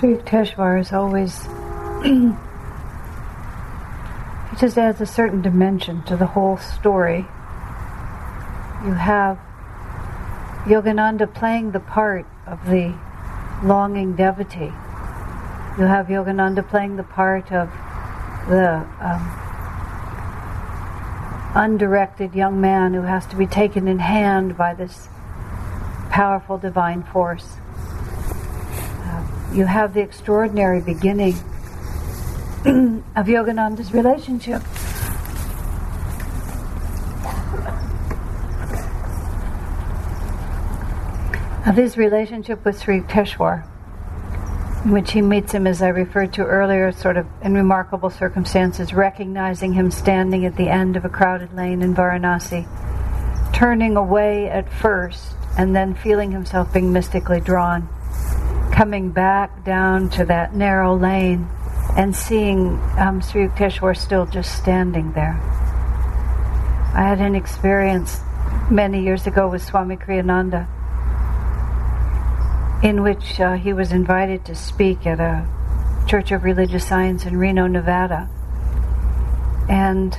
Sri Yukteswar is always, he just adds a certain dimension to the whole story. You have Yogananda playing the part of the longing devotee. You have Yogananda playing the part of the undirected young man who has to be taken in hand by this powerful divine force. You have the extraordinary beginning of Yogananda's relationship with Sri Yukteswar, in which he meets him, as I referred to earlier, sort of in remarkable circumstances, recognizing him standing at the end of a crowded lane in Varanasi, turning away at first, and then feeling himself being mystically drawn, coming back down to that narrow lane and seeing Sri Yukteswar still just standing there. I had an experience many years ago with Swami Kriyananda, in which he was invited to speak at a Church of Religious Science in Reno, Nevada. And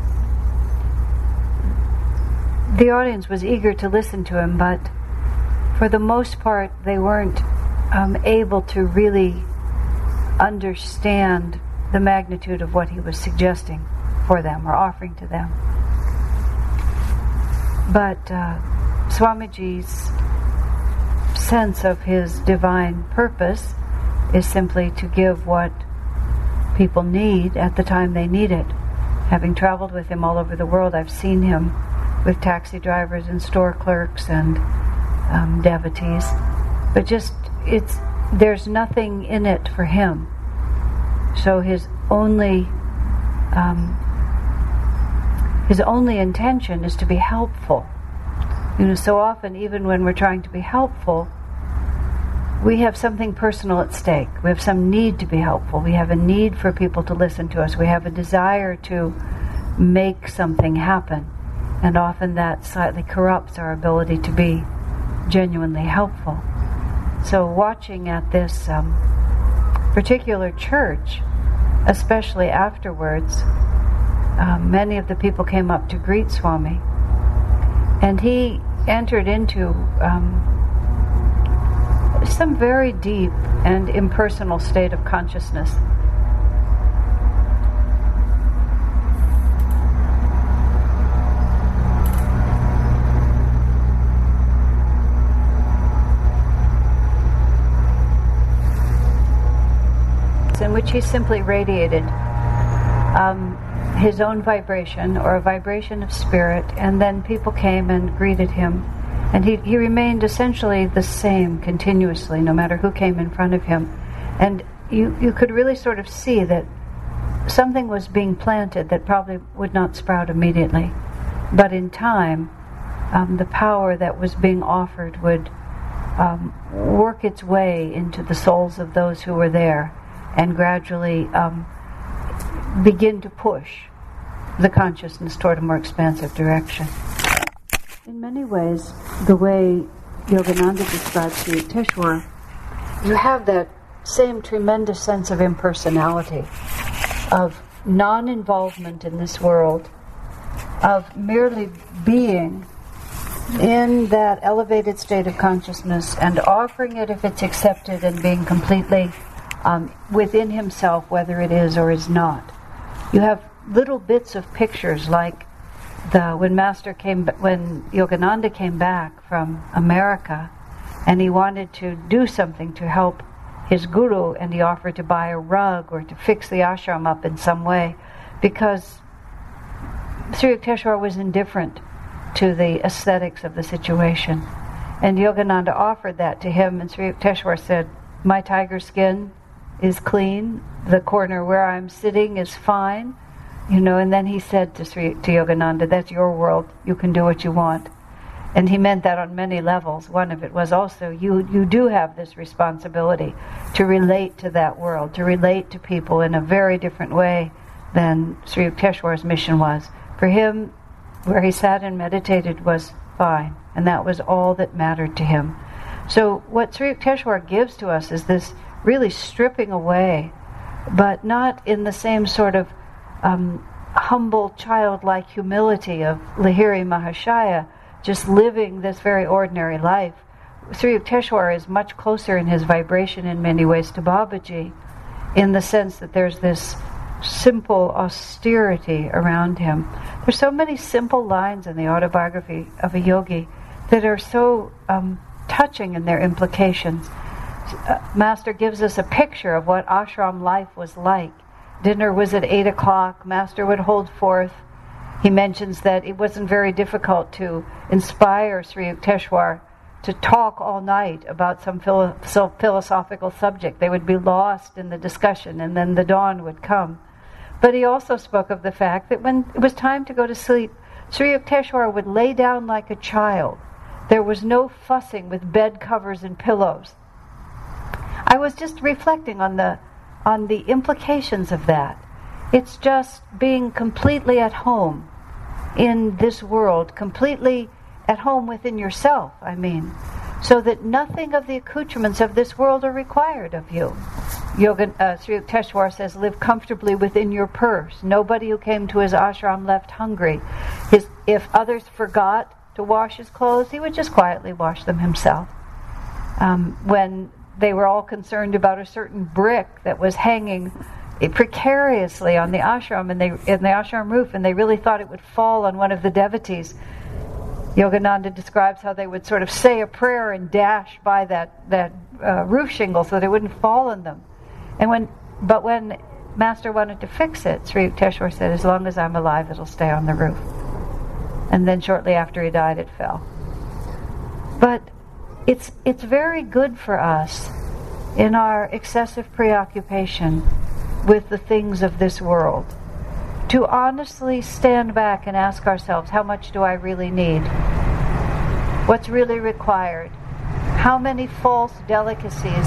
the audience was eager to listen to him, but for the most part they weren't able to really understand the magnitude of what he was suggesting for them or offering to them. But Swamiji's sense of his divine purpose is simply to give what people need at the time they need it. Having traveled with him all over the world, I've seen him with taxi drivers and store clerks and devotees, but just there's nothing in it for him. So his only intention is to be helpful. So often, even when we're trying to be helpful, we have something personal at stake. We have some need to be helpful. We have a need for people to listen to us. We have a desire to make something happen. And often that slightly corrupts our ability to be genuinely helpful. So watching at this particular church, especially afterwards, many of the people came up to greet Swami. And he entered into some very deep and impersonal state of consciousness. In which he simply radiated his own vibration, or a vibration of spirit, and then people came and greeted him, and he remained essentially the same continuously, no matter who came in front of him. And you could really sort of see that something was being planted that probably would not sprout immediately, but in time the power that was being offered would work its way into the souls of those who were there, and gradually begin to push the consciousness toward a more expansive direction. In many ways, the way Yogananda describes Sri Yukteswar, you have that same tremendous sense of impersonality, of non-involvement in this world, of merely being in that elevated state of consciousness and offering it if it's accepted, and being completely within himself, whether it is or is not. You have little bits of pictures, like when Yogananda came back from America, and he wanted to do something to help his guru, and he offered to buy a rug or to fix the ashram up in some way, because Sri Yukteswar was indifferent to the aesthetics of the situation. And Yogananda offered that to him, and Sri Yukteswar said, "My tiger skin is clean, the corner where I'm sitting is fine," and then he said to Yogananda, "That's your world, you can do what you want." And he meant that on many levels. One of it was also, you do have this responsibility to relate to that world, to relate to people in a very different way than Sri Yukteswar's mission was. For him, where he sat and meditated was fine, and that was all that mattered to him. So what Sri Yukteswar gives to us is this really stripping away, but not in the same sort of humble, childlike humility of Lahiri Mahashaya, just living this very ordinary life. Sri Yukteswar is much closer in his vibration in many ways to Babaji, in the sense that there's this simple austerity around him. There's so many simple lines in the autobiography of a yogi that are so touching in their implications. Master gives us a picture of what ashram life was like. Dinner was at 8 o'clock. Master would hold forth. He mentions that it wasn't very difficult to inspire Sri Yukteswar to talk all night about some philosophical subject. They would be lost in the discussion, and then the dawn would come. But he also spoke of the fact that when it was time to go to sleep, Sri Yukteswar would lay down like a child. There was no fussing with bed covers and pillows. I was just reflecting on the implications of that. It's just being completely at home in this world, completely at home within yourself, so that nothing of the accoutrements of this world are required of you. Sri Yukteswar says, live comfortably within your purse. Nobody who came to his ashram left hungry. If others forgot to wash his clothes, he would just quietly wash them himself. When they were all concerned about a certain brick that was hanging precariously on the ashram in the ashram roof, and they really thought it would fall on one of the devotees, Yogananda describes how they would sort of say a prayer and dash by that roof shingle so that it wouldn't fall on them. But when Master wanted to fix it, Sri Yukteswar said, as long as I'm alive, it'll stay on the roof. And then shortly after he died, it fell. But it's very good for us in our excessive preoccupation with the things of this world to honestly stand back and ask ourselves, how much do I really need? What's really required? How many false delicacies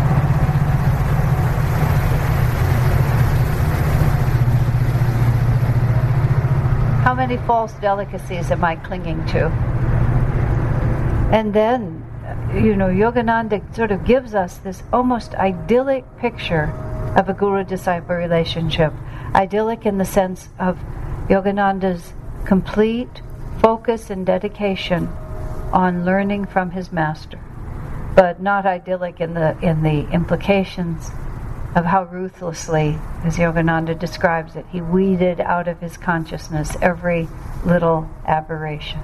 am I clinging to? And then, Yogananda sort of gives us this almost idyllic picture of a guru-disciple relationship. Idyllic in the sense of Yogananda's complete focus and dedication on learning from his master, but not idyllic in the implications of how ruthlessly, as Yogananda describes it, he weeded out of his consciousness every little aberration.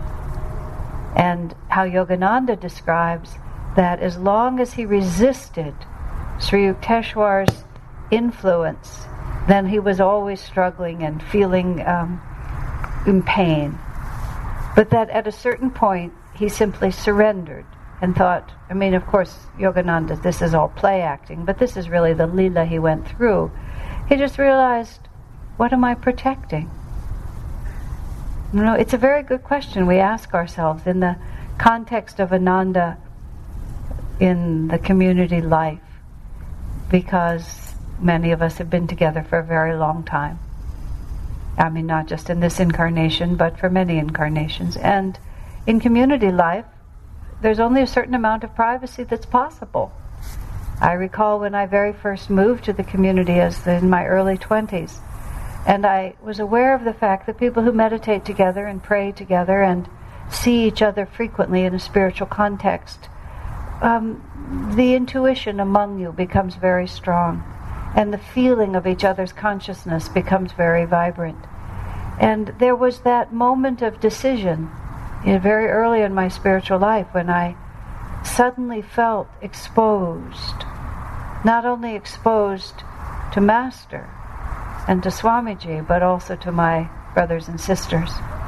And how Yogananda describes that as long as he resisted Sri Yukteswar's influence, then he was always struggling and feeling in pain. But that at a certain point, he simply surrendered and thought, of course, Yogananda, this is all play acting, but this is really the Leela he went through. He just realized, what am I protecting? It's a very good question we ask ourselves in the context of Ananda in the community life, because many of us have been together for a very long time. Not just in this incarnation, but for many incarnations. And in community life, there's only a certain amount of privacy that's possible. I recall when I very first moved to the community in my early 20s, and I was aware of the fact that people who meditate together and pray together and see each other frequently in a spiritual context, the intuition among you becomes very strong, and the feeling of each other's consciousness becomes very vibrant. And there was that moment of decision very early in my spiritual life when I suddenly felt exposed, not only exposed to Master and to Swamiji, but also to my brothers and sisters.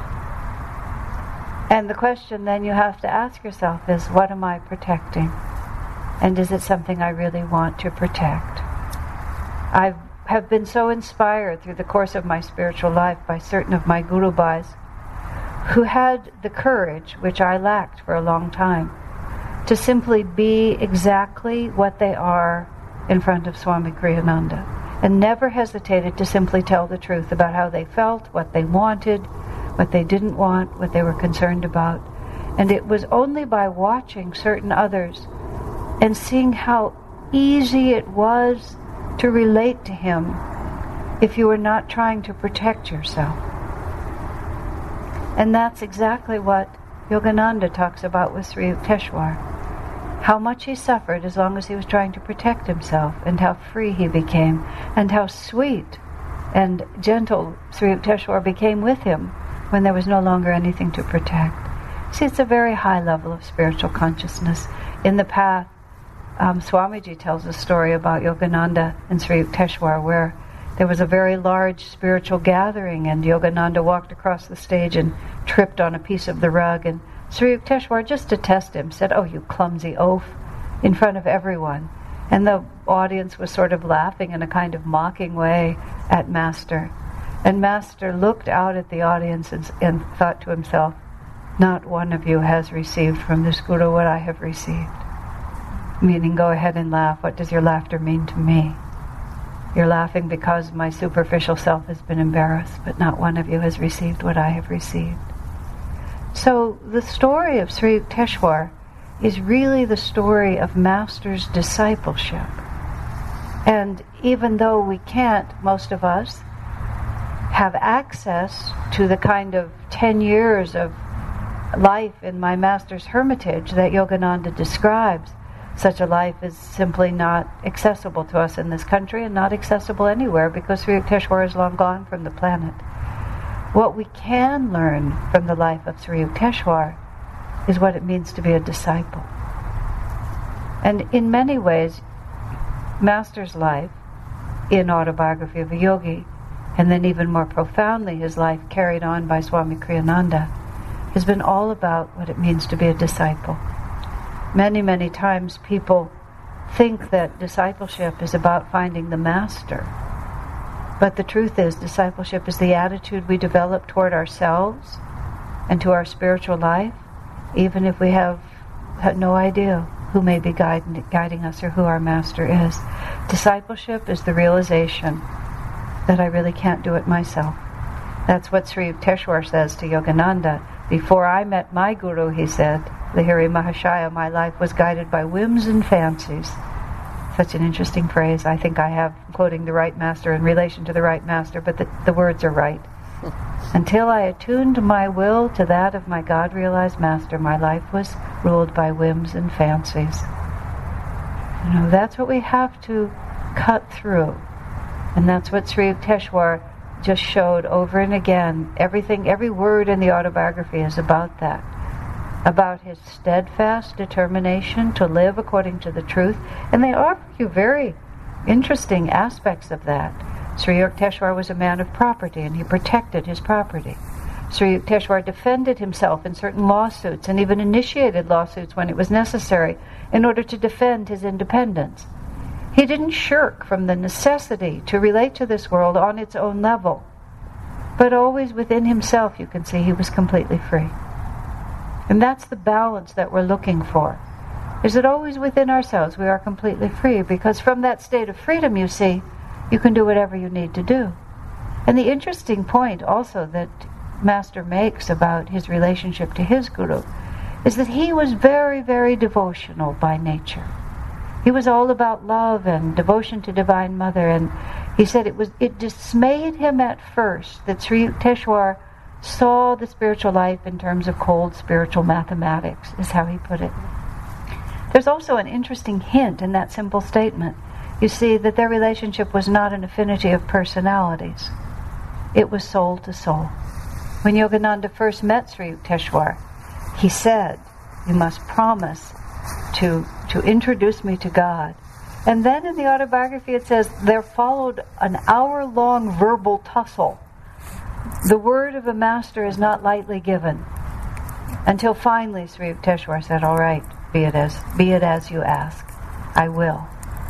And the question then you have to ask yourself is, what am I protecting? And is it something I really want to protect? I have been so inspired through the course of my spiritual life by certain of my Gurubhais who had the courage, which I lacked for a long time, to simply be exactly what they are in front of Swami Kriyananda, and never hesitated to simply tell the truth about how they felt, what they wanted, what they didn't want, what they were concerned about. And it was only by watching certain others and seeing how easy it was to relate to him if you were not trying to protect yourself. And that's exactly what Yogananda talks about with Sri Yukteswar. How much he suffered as long as he was trying to protect himself, and how free he became, and how sweet and gentle Sri Yukteswar became with him when there was no longer anything to protect. See, it's a very high level of spiritual consciousness. In the path, Swamiji tells a story about Yogananda and Sri Yukteswar, where there was a very large spiritual gathering, and Yogananda walked across the stage and tripped on a piece of the rug, and Sri Yukteswar, just to test him, said, "Oh, you clumsy oaf," in front of everyone. And the audience was sort of laughing in a kind of mocking way at Master. And Master looked out at the audience and thought to himself, "Not one of you has received from this Guru what I have received." Meaning, go ahead and laugh. What does your laughter mean to me? You're laughing because my superficial self has been embarrassed, but not one of you has received what I have received. So the story of Sri Yukteswar is really the story of Master's discipleship. And even though we can't, most of us, have access to the kind of 10 years of life in my Master's hermitage that Yogananda describes, such a life is simply not accessible to us in this country and not accessible anywhere, because Sri Yukteswar is long gone from the planet. What we can learn from the life of Sri Yukteswar is what it means to be a disciple. And in many ways, Master's life in Autobiography of a Yogi, and then even more profoundly his life carried on by Swami Kriyananda, has been all about what it means to be a disciple. Many, many times people think that discipleship is about finding the master. But the truth is, discipleship is the attitude we develop toward ourselves and to our spiritual life, even if we have had no idea who may be guiding us or who our master is. Discipleship is the realization that I really can't do it myself. That's what Sri Yukteswar says to Yogananda. Before I met my guru, he said, Lahiri Mahashaya, my life was guided by whims and fancies. Such an interesting phrase. I think I have, quoting the right master in relation to the right master, but the words are right. Until I attuned my will to that of my God-realized master, my life was ruled by whims and fancies. You know, that's what we have to cut through. And that's what Sri Yukteswar just showed over and again. Everything, every word in the autobiography is about that. About his steadfast determination to live according to the truth. And they offer you very interesting aspects of that. Sri Yukteswar was a man of property, and he protected his property. Sri Yukteswar defended himself in certain lawsuits, and even initiated lawsuits when it was necessary in order to defend his independence. He didn't shirk from the necessity to relate to this world on its own level. But always within himself, you can see, he was completely free. And that's the balance that we're looking for. Is that always within ourselves we are completely free, because from that state of freedom, you see, you can do whatever you need to do. And the interesting point also that Master makes about his relationship to his Guru is that he was very, very devotional by nature. He was all about love and devotion to Divine Mother, and he said it dismayed him at first that Sri Yukteswar saw the spiritual life in terms of cold spiritual mathematics, is how he put it. There's also an interesting hint in that simple statement. You see that their relationship was not an affinity of personalities. It was soul to soul. When Yogananda first met Sri Yukteswar, he said, "You must promise to introduce me to God." And then in the autobiography it says, there followed an hour-long verbal tussle. The word of a master is not lightly given. Until finally Sri Yukteswar said, "All right, be it as you ask. I will."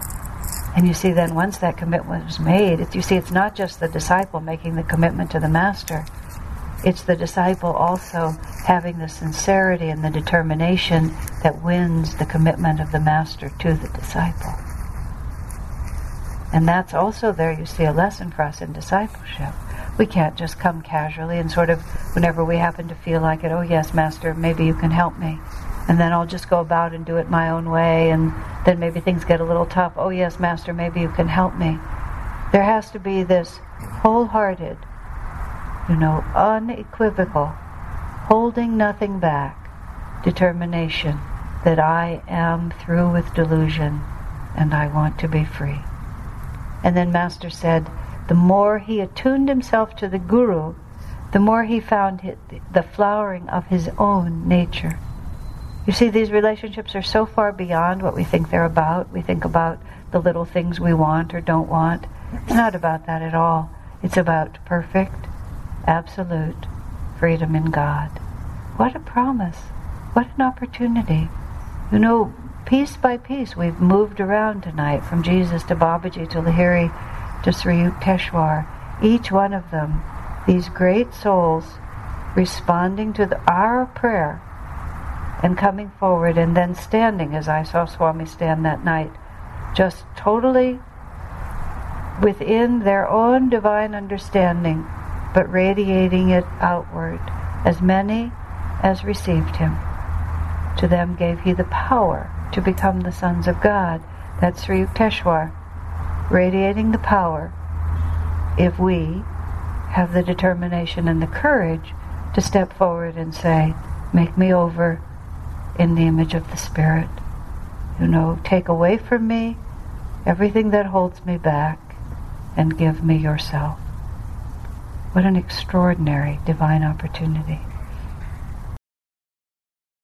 And you see then once that commitment was made, it's not just the disciple making the commitment to the master. It's the disciple also having the sincerity and the determination that wins the commitment of the master to the disciple. And that's also there, you see, a lesson for us in discipleship. We can't just come casually and sort of, whenever we happen to feel like it, "Oh yes, master, maybe you can help me." and then I'll just go about and do it my own way, and then maybe things get a little tough. Oh yes, Master, maybe you can help me. There has to be this wholehearted, unequivocal, holding nothing back, determination that I am through with delusion and I want to be free. And then Master said, the more he attuned himself to the Guru, the more he found the flowering of his own nature. You see, these relationships are so far beyond what we think they're about. We think about the little things we want or don't want. It's not about that at all. It's about perfect, absolute freedom in God. What a promise. What an opportunity. Piece by piece, we've moved around tonight from Jesus to Babaji to Lahiri to Sri Yukteswar. Each one of them, these great souls, responding to our prayer and coming forward and then standing, as I saw Swami stand that night, just totally within their own divine understanding, but radiating it outward. As many as received him, to them gave he the power to become the sons of God. That's Sri Yukteswar, radiating the power if we have the determination and the courage to step forward and say, make me over in the image of the Spirit. Take away from me everything that holds me back and give me yourself. What an extraordinary divine opportunity.